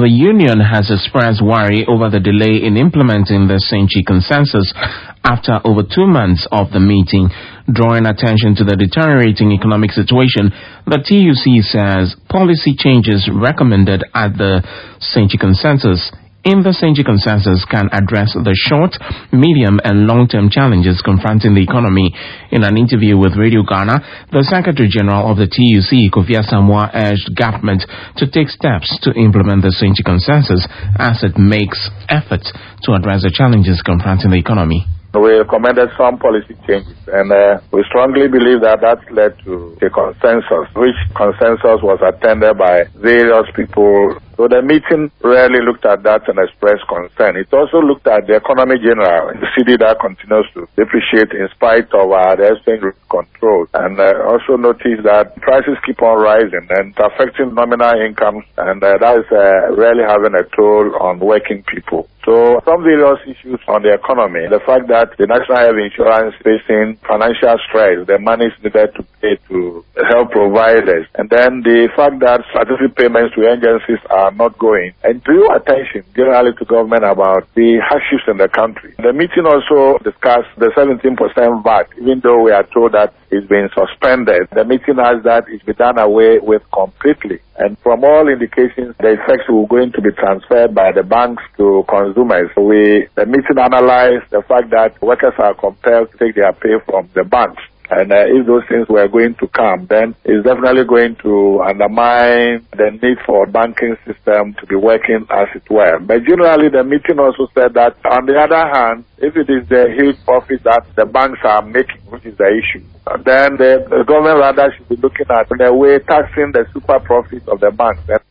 The union has expressed worry over the delay in implementing the Senchi consensus after over 2 months of the meeting. Drawing attention to the deteriorating economic situation, the TUC says policy changes recommended at the Senchi consensus can address the short, medium and long-term challenges confronting the economy. In an interview with Radio Ghana, the Secretary General of the TUC, Kofi Asamoah, urged government to take steps to implement the Senchi consensus as it makes efforts to address the challenges confronting the economy. We recommended some policy changes, and we strongly believe that led to a consensus, which consensus was attended by various people. So the meeting really looked at that and expressed concern. It also looked at the economy general, the city that continues to depreciate in spite of the exchange rate control, and also noticed that prices keep on rising and affecting nominal incomes, and that is really having a toll on working people. So some various issues on the economy, the fact that the National Health Insurance facing financial stress, the money is needed to pay to health providers, and then the fact that statutory payments to agencies are not going, and drew attention generally to government about the hardships in the country. The meeting also discussed the 17% VAT, even though we are told that it's been suspended. The meeting has that it be done away with completely. And from all indications, the effects were going to be transferred by the banks to consumers. So the meeting analyzed the fact that workers are compelled to take their pay from the banks. And if those things were going to come, then it's definitely going to undermine the need for banking system to be working as it were. But generally, the meeting also said that, on the other hand, if it is the huge profit that the banks are making, which is the issue, then the government rather should be looking at the way taxing the super profits of the banks.